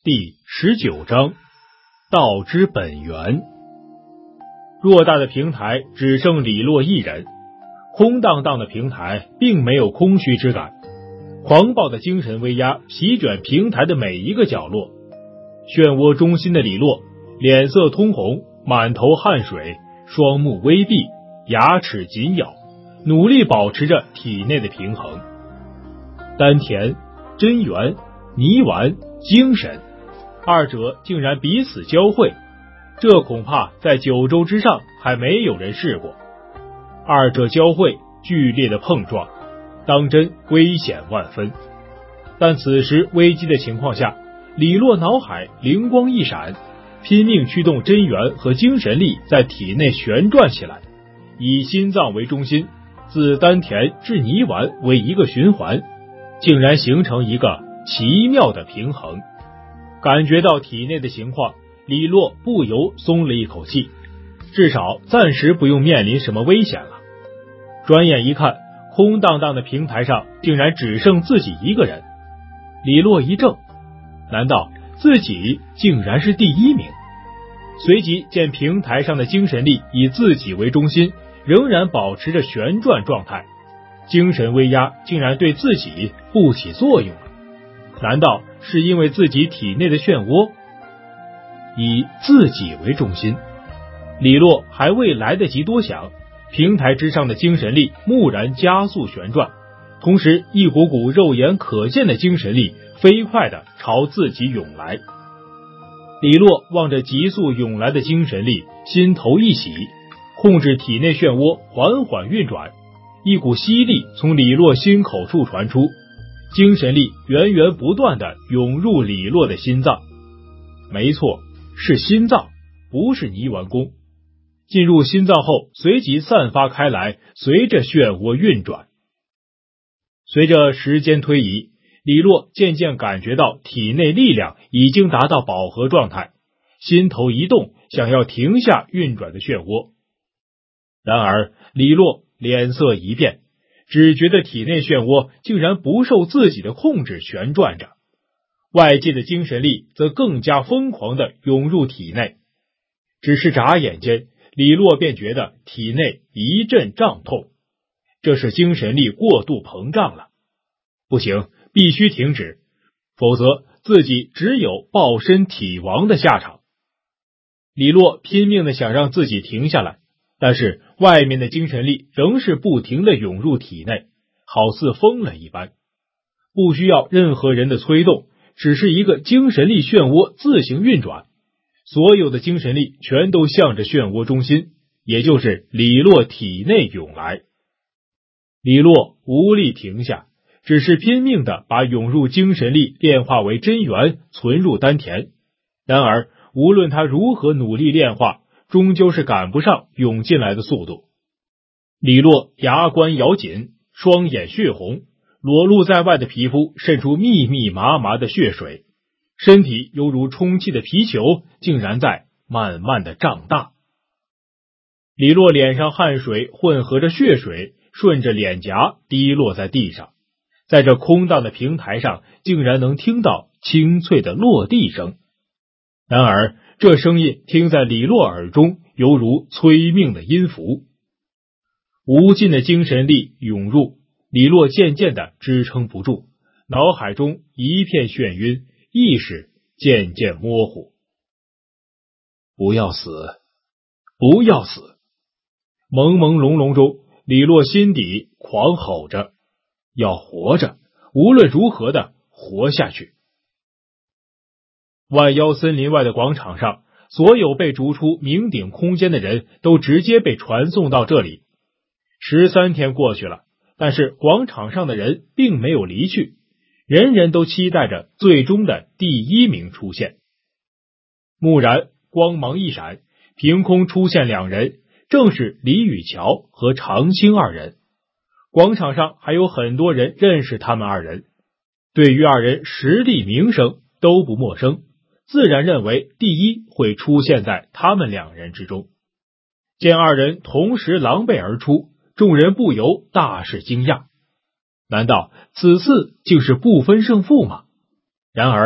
第19章，道之本源。偌大的平台只剩李洛一人，空荡荡的平台并没有空虚之感，狂暴的精神威压席卷平台的每一个角落。漩涡中心的李洛脸色通红，满头汗水，双目微闭，牙齿紧咬，努力保持着体内的平衡。丹田、真元、泥丸、精神，二者竟然彼此交汇，这恐怕在9州之上还没有人试过。二者交汇，剧烈的碰撞，当真危险万分。但此时危机的情况下，李洛脑海灵光一闪，拼命驱动真元和精神力在体内旋转起来，以心脏为中心，自丹田至泥丸为一个循环，竟然形成一个奇妙的平衡。感觉到体内的情况，李洛不由松了一口气，至少暂时不用面临什么危险了。转眼一看，空荡荡的平台上竟然只剩自己一个人。李洛一怔，难道自己竟然是第1名？随即见平台上的精神力以自己为中心，仍然保持着旋转状态，精神威压竟然对自己不起作用了。难道是因为自己体内的漩涡？以自己为中心，李洛还未来得及多想，平台之上的精神力蓦然加速旋转，同时一股股肉眼可见的精神力飞快地朝自己涌来。李洛望着急速涌来的精神力，心头一喜，控制体内漩涡缓缓运转，一股吸力从李洛心口处传出，精神力源源不断地涌入李洛的心脏。没错，是心脏，不是泥丸宫。进入心脏后随即散发开来，随着漩涡运转。随着时间推移，李洛渐渐感觉到体内力量已经达到饱和状态，心头一动，想要停下运转的漩涡。然而李洛脸色一变，只觉得体内漩涡竟然不受自己的控制旋转着，外界的精神力则更加疯狂地涌入体内。只是眨眼间，李洛便觉得体内一阵胀痛，这是精神力过度膨胀了。不行，必须停止，否则自己只有抱身体亡的下场。李洛拼命地想让自己停下来，但是外面的精神力仍是不停地涌入体内，好似疯了一般。不需要任何人的催动，只是一个精神力漩涡自行运转，所有的精神力全都向着漩涡中心，也就是李洛体内涌来。李洛无力停下，只是拼命地把涌入精神力炼化为真元，存入丹田。然而无论他如何努力炼化，终究是赶不上涌进来的速度。李洛牙关咬紧，双眼血红，裸露在外的皮肤渗出密密麻麻的血水，身体犹如充气的皮球，竟然在慢慢的胀大。李洛脸上汗水混合着血水，顺着脸颊滴落在地上，在这空荡的平台上，竟然能听到清脆的落地声。然而这声音听在李洛耳中，犹如催命的音符。无尽的精神力涌入，李洛渐渐地支撑不住，脑海中一片眩晕，意识渐渐模糊。不要死，不要死！朦朦胧胧中，李洛心底狂吼着，要活着，无论如何的活下去。万妖森林外的广场上，所有被逐出冥鼎空间的人都直接被传送到这里。13天过去了，但是广场上的人并没有离去，人人都期待着最终的第1名出现。蓦然光芒一闪，凭空出现2人，正是李雨桥和常青2人。广场上还有很多人认识他们2人，对于2人实力名声都不陌生，自然认为第1会出现在他们2人之中。见2人同时狼狈而出，众人不由大是惊讶，难道此次竟是不分胜负吗？然而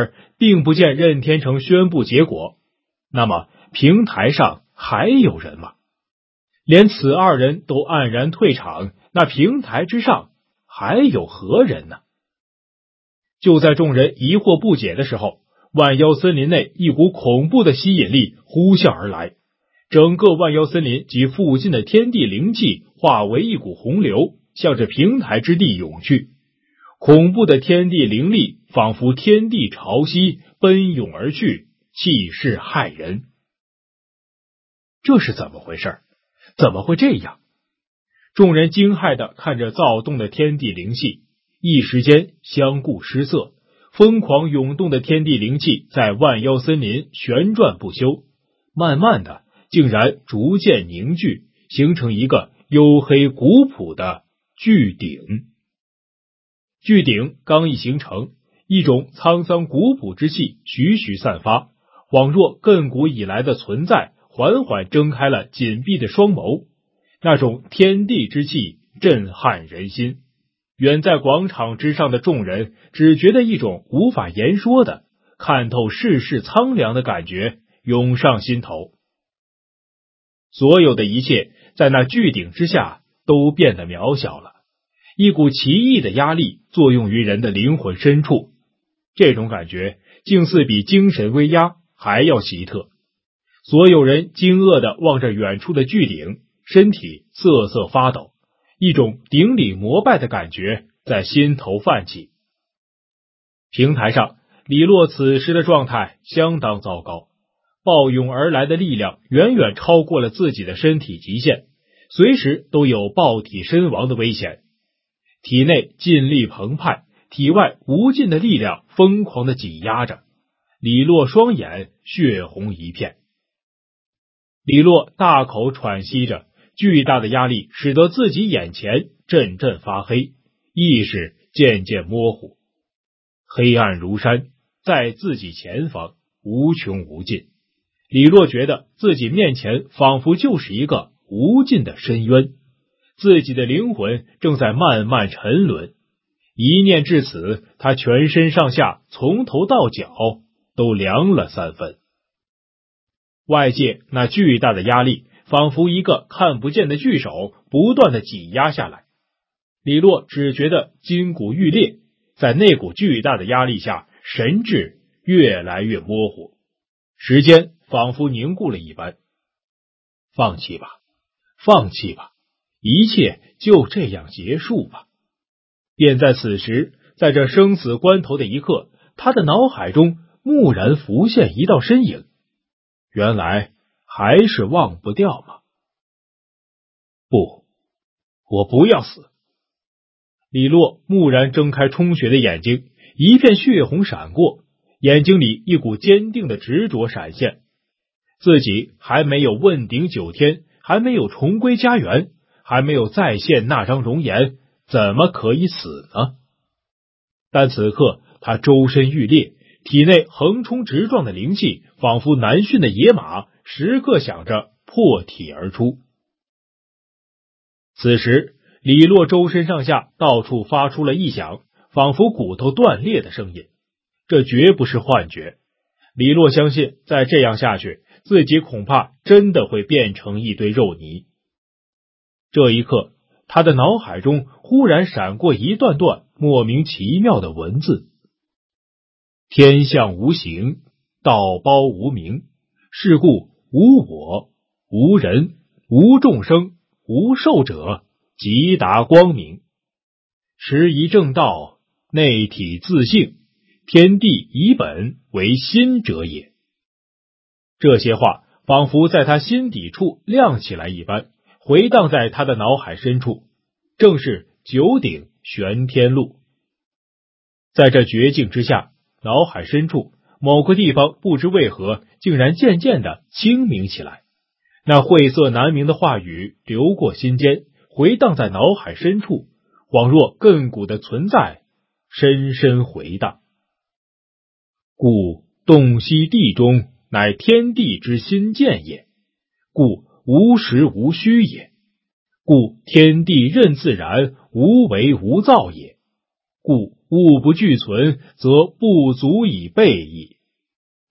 并不见任天成宣布结果，那么平台上还有人吗？连此二人都黯然退场，那平台之上还有何人呢？就在众人疑惑不解的时候，万妖森林内一股恐怖的吸引力呼啸而来，整个万妖森林及附近的天地灵气化为一股洪流，向着平台之地涌去。恐怖的天地灵力仿佛天地潮汐奔涌而去，气势骇人。这是怎么回事？怎么会这样？众人惊骇地看着躁动的天地灵气，一时间相顾失色。疯狂涌动的天地灵气在万妖森林旋转不休，慢慢的竟然逐渐凝聚，形成一个黝黑古朴的巨鼎。巨鼎刚一形成，一种沧桑古朴之气徐徐散发，恍若亘古以来的存在缓缓睁开了紧闭的双眸，那种天地之气震撼人心。远在广场之上的众人只觉得一种无法言说的看透世事苍凉的感觉涌上心头。所有的一切在那巨鼎之下都变得渺小了，一股奇异的压力作用于人的灵魂深处，这种感觉竟似比精神威压还要奇特。所有人惊愕地望着远处的巨鼎，身体瑟瑟发抖，一种顶礼膜拜的感觉在心头泛起。平台上，李洛此时的状态相当糟糕，暴涌而来的力量远远超过了自己的身体极限，随时都有爆体身亡的危险。体内劲力澎湃，体外无尽的力量疯狂地挤压着，李洛双眼血红一片。李洛大口喘息着，巨大的压力使得自己眼前阵阵发黑，意识渐渐模糊。黑暗如山，在自己前方无穷无尽。李洛觉得自己面前仿佛就是一个无尽的深渊，自己的灵魂正在慢慢沉沦。一念至此，他全身上下从头到脚都凉了3分。外界那巨大的压力仿佛一个看不见的巨手不断地挤压下来，李洛只觉得筋骨欲裂，在那股巨大的压力下，神智越来越模糊，时间仿佛凝固了一般。放弃吧，放弃吧，一切就这样结束吧。便在此时，在这生死关头的一刻，他的脑海中蓦然浮现一道身影，原来还是忘不掉吗？不，我不要死。李洛蓦然睁开充血的眼睛，一片血红闪过，眼睛里一股坚定的执着闪现。自己还没有问鼎9天，还没有重归家园，还没有再现那张容颜，怎么可以死呢？但此刻他周身欲裂，体内横冲直撞的灵气仿佛难驯的野马，时刻想着破体而出。此时李洛周身上下到处发出了异响，仿佛骨头断裂的声音，这绝不是幻觉。李洛相信再这样下去，自己恐怕真的会变成一堆肉泥。这一刻，他的脑海中忽然闪过一段段莫名其妙的文字：天象无形，道包无名，是故无我，无人，无众生，无寿者，即达光明。持一正道，内体自性，天地以本为心者也。这些话仿佛在他心底处亮起来一般，回荡在他的脑海深处，正是九鼎玄天路。在这绝境之下，脑海深处某个地方不知为何竟然渐渐地清明起来，那晦涩难明的话语流过心间，回荡在脑海深处，恍若亘古的存在，深深回荡。故洞悉地中，乃天地之心见也，故无实无虚也，故天地任自然，无为无造也，故物不具存，则不足以备矣。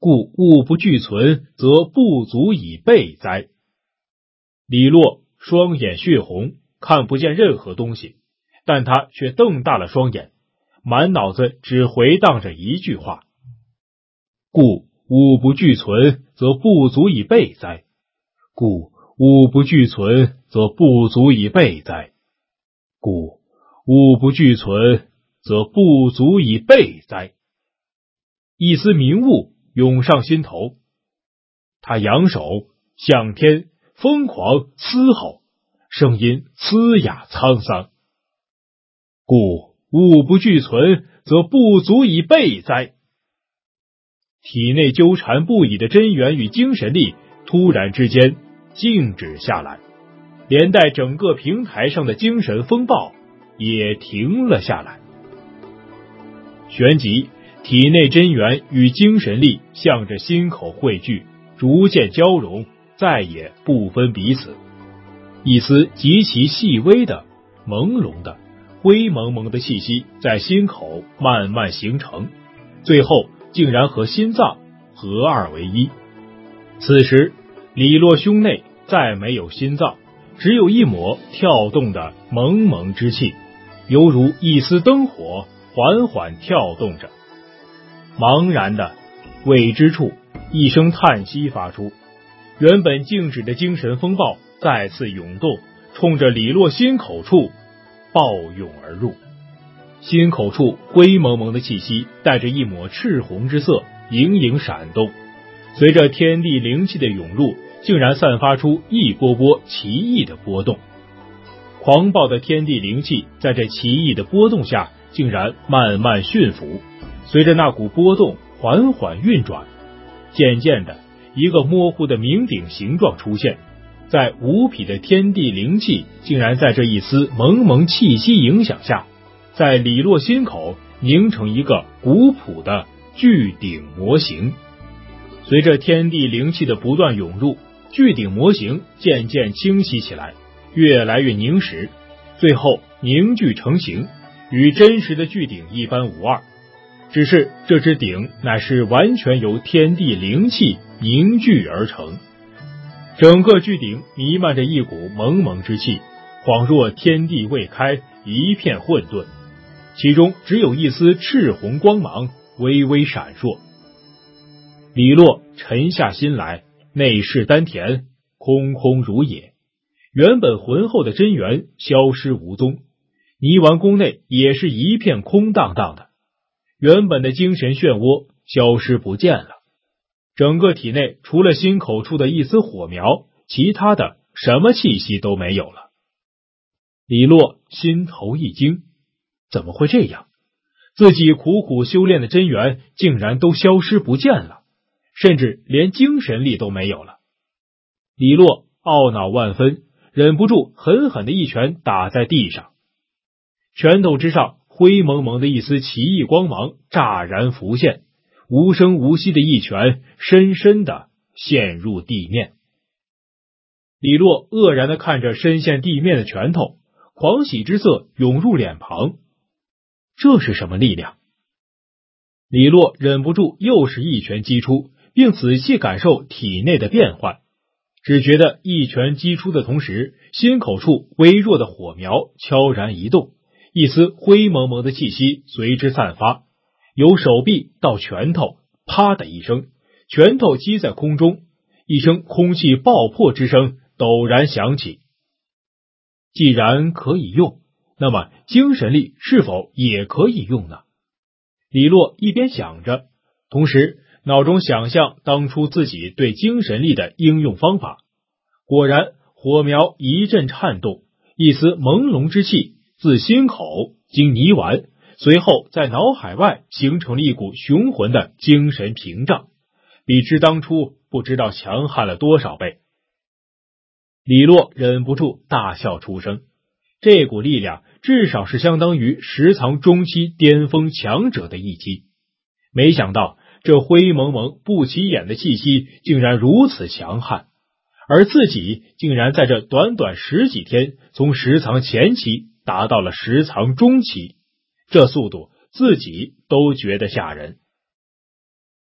故物不具存，则不足以备哉。李洛双眼血红，看不见任何东西，但他却瞪大了双眼，满脑子只回荡着一句话：故物不具存，则不足以备哉。故物不具存，则不足以备哉。故物不具存，则不足以备哉。一丝明悟涌上心头，他扬手向天疯狂嘶吼，声音嘶哑沧桑。故物不具存，则不足以备哉。体内纠缠不已的真元与精神力突然之间静止下来，连带整个平台上的精神风暴也停了下来。旋即，体内真元与精神力向着心口汇聚，逐渐交融，再也不分彼此。一丝极其细微的、朦胧的、灰蒙蒙的气息在心口慢慢形成，最后竟然和心脏合二为一。此时，李洛胸内再没有心脏，只有一抹跳动的蒙蒙之气，犹如一丝灯火缓缓跳动着。茫然的未知处，一声叹息发出，原本静止的精神风暴再次涌动，冲着李洛心口处暴涌而入。心口处灰蒙蒙的气息带着一抹赤红之色，隐隐闪动，随着天地灵气的涌入，竟然散发出一波波奇异的波动。狂暴的天地灵气在这奇异的波动下竟然慢慢驯服，随着那股波动缓缓运转，渐渐的一个模糊的明顶形状出现，在无匹的天地灵气竟然在这一丝蒙蒙气息影响下，在李洛心口凝成一个古朴的巨鼎模型。随着天地灵气的不断涌入，巨鼎模型渐渐清晰起来，越来越凝实，最后凝聚成形，与真实的巨鼎一般无二。只是这只鼎乃是完全由天地灵气凝聚而成，整个巨鼎弥漫着一股蒙蒙之气，恍若天地未开，一片混沌，其中只有一丝赤红光芒微微闪烁。李洛沉下心来，内视丹田，空空如也，原本浑厚的真元消失无踪，泥丸宫内也是一片空荡荡的，原本的精神漩涡消失不见了，整个体内除了心口处的一丝火苗，其他的什么气息都没有了。李洛心头一惊，怎么会这样？自己苦苦修炼的真元竟然都消失不见了，甚至连精神力都没有了。李洛懊恼万分，忍不住狠狠的一拳打在地上，拳头之上灰蒙蒙的一丝奇异光芒乍然浮现，无声无息的一拳深深的陷入地面。李洛愕然地看着深陷地面的拳头，狂喜之色涌入脸庞。这是什么力量？李洛忍不住又是一拳击出，并仔细感受体内的变换，只觉得一拳击出的同时，心口处微弱的火苗悄然移动，一丝灰蒙蒙的气息随之散发，由手臂到拳头，啪的一声，拳头击在空中，一声空气爆破之声陡然响起。既然可以用，那么精神力是否也可以用呢？李洛一边想着，同时脑中想象当初自己对精神力的应用方法。果然，火苗一阵颤动，一丝朦胧之气自心口经泥丸，随后在脑海外形成了一股雄浑的精神屏障，比之当初不知道强悍了多少倍。李洛忍不住大笑出声，这股力量至少是相当于10藏中期巅峰强者的一击。没想到这灰蒙蒙不起眼的气息竟然如此强悍，而自己竟然在这短短10几天从10藏前期达到了10藏中期，这速度自己都觉得吓人。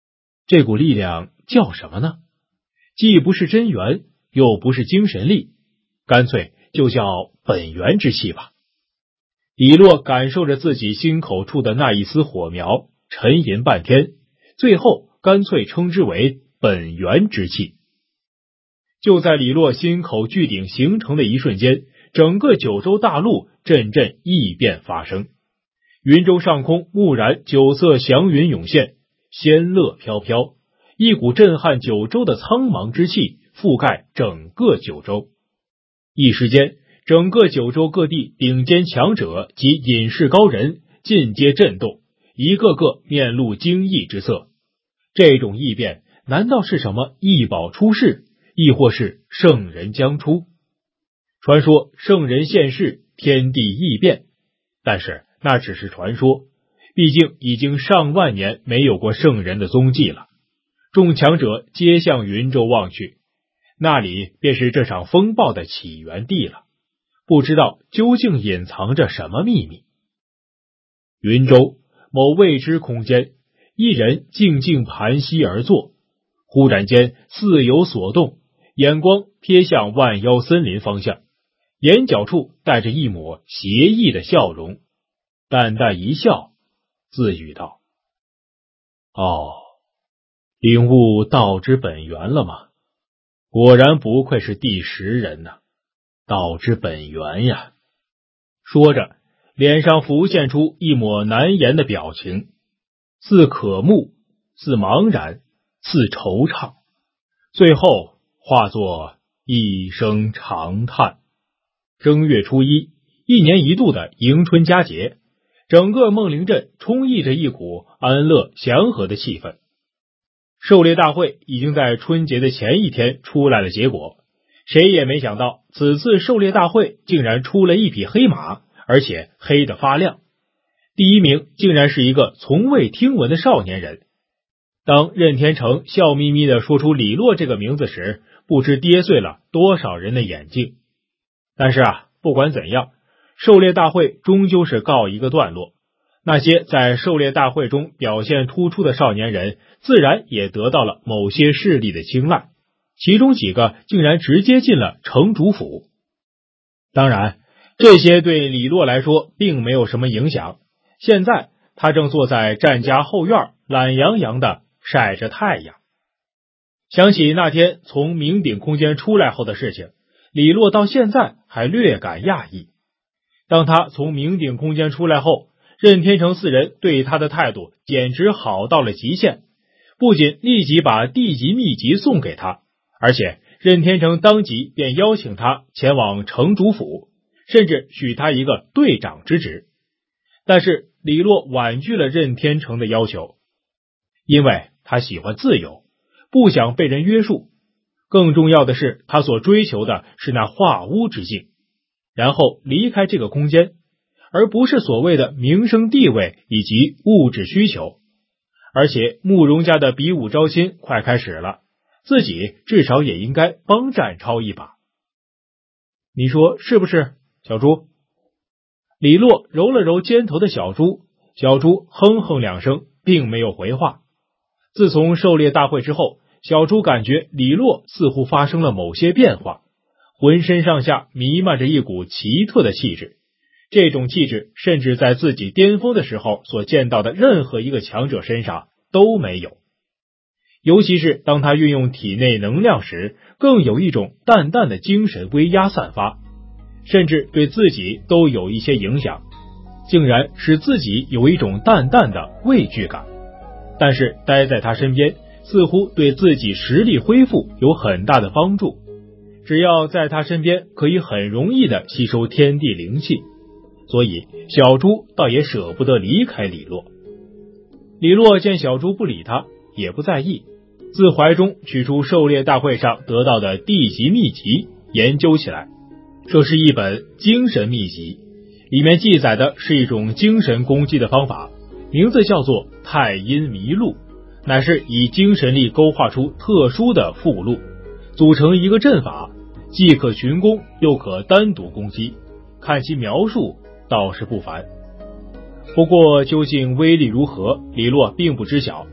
这股力量叫什么呢？既不是真元，又不是精神力，干脆就叫本源之气吧。李洛感受着自己心口处的那一丝火苗，沉吟半天，最后干脆称之为本源之气。就在李洛心口巨鼎形成的一瞬间，整个九州大陆阵阵异变发生，云州上空蓦然九色祥云涌现，仙乐飘飘，一股震撼九州的苍茫之气覆盖整个九州。一时间，整个九州各地顶尖强者及隐士高人尽皆震动，一个个面露惊异之色。这种异变难道是什么异宝出世，亦或是圣人将出？传说圣人现世，天地异变，但是那只是传说，毕竟已经上万年没有过圣人的踪迹了。众强者皆向云州望去，那里便是这场风暴的起源地了，不知道究竟隐藏着什么秘密。云州某未知空间，一人静静盘膝而坐，忽然间似有所动，眼光瞥向万妖森林方向，眼角处带着一抹邪异的笑容，淡淡一笑，自语道：哦，领悟道之本源了吗？果然不愧是第10人呐，道之本源呀。说着，脸上浮现出一抹难言的表情，似渴慕，似茫然，似惆怅，最后化作一声长叹。正月初1，一年一度的迎春佳节，整个孟陵镇充溢着一股安乐祥和的气氛。狩猎大会已经在春节的前一天出来了结果，谁也没想到此次狩猎大会竟然出了一匹黑马，而且黑得发亮。第1名竟然是一个从未听闻的少年人。当任天成笑眯眯地说出李洛这个名字时，不知跌碎了多少人的眼镜。但是不管怎样，狩猎大会终究是告一个段落。那些在狩猎大会中表现突出的少年人，自然也得到了某些势力的青睐，其中几个竟然直接进了城主府。当然，这些对李洛来说并没有什么影响。现在他正坐在战家后院，懒洋洋地晒着太阳。想起那天从明鼎空间出来后的事情，李洛到现在还略感讶异。当他从明鼎空间出来后，任天成4人对他的态度简直好到了极限，不仅立即把地级秘籍送给他，而且任天成当即便邀请他前往城主府，甚至许他一个队长之职。但是李洛婉拒了任天成的要求，因为他喜欢自由，不想被人约束。更重要的是，他所追求的是那化污之境，然后离开这个空间，而不是所谓的名声地位以及物质需求。而且慕容家的比武招亲快开始了，自己至少也应该帮展超一把。你说是不是，小猪？李洛揉了揉肩头的小猪，小猪哼哼2声，并没有回话。自从狩猎大会之后，小猪感觉李洛似乎发生了某些变化，浑身上下弥漫着一股奇特的气质。这种气质甚至在自己巅峰的时候所见到的任何一个强者身上都没有。尤其是当他运用体内能量时，更有一种淡淡的精神威压散发，甚至对自己都有一些影响，竟然使自己有一种淡淡的畏惧感。但是待在他身边，似乎对自己实力恢复有很大的帮助。只要在他身边，可以很容易地吸收天地灵气，所以小猪倒也舍不得离开李洛。李洛见小猪不理他，也不在意，自怀中取出狩猎大会上得到的地级秘籍，研究起来。这是一本精神秘籍，里面记载的是一种精神攻击的方法，名字叫做太阴迷路，乃是以精神力勾画出特殊的附录，组成一个阵法，既可群攻，又可单独攻击，看其描述倒是不凡。不过究竟威力如何，李洛并不知晓。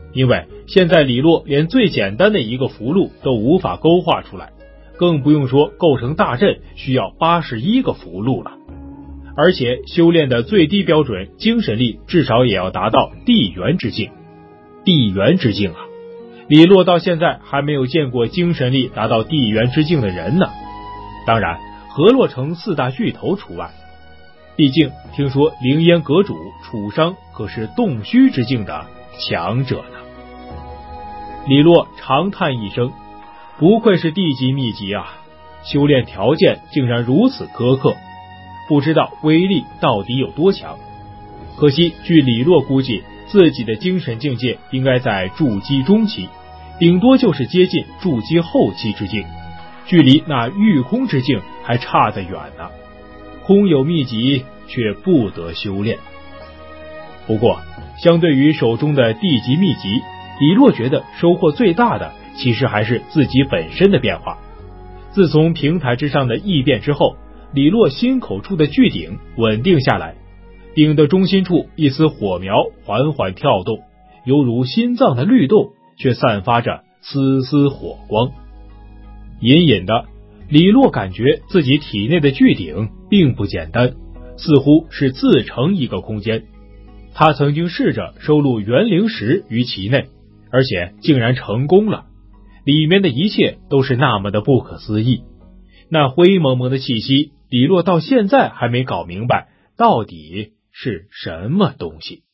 因为现在李洛连最简单的一个符箓都无法勾画出来，更不用说构成大阵需要81个符箓了。而且修炼的最低标准精神力至少也要达到地元之境。地元之境啊，李洛到现在还没有见过精神力达到地元之境的人呢。当然河洛城4大巨头除外，毕竟听说凌烟阁主楚商可是洞虚之境的强者呢。李洛长叹一声，不愧是地级秘籍啊，修炼条件竟然如此苛刻，不知道威力到底有多强。可惜据李洛估计，自己的精神境界应该在筑基中期，顶多就是接近筑基后期之境，距离那御空之境还差得远呢。空有秘籍，却不得修炼。不过相对于手中的地级秘籍，李洛觉得收获最大的其实还是自己本身的变化。自从平台之上的异变之后，李洛心口处的巨鼎稳定下来，鼎的中心处一丝火苗缓缓跳动，犹如心脏的律动，却散发着丝丝火光。隐隐的，李洛感觉自己体内的巨鼎并不简单，似乎是自成一个空间。他曾经试着收录元灵石于其内，而且竟然成功了，里面的一切都是那么的不可思议。那灰蒙蒙的气息，李洛到现在还没搞明白到底是什么东西。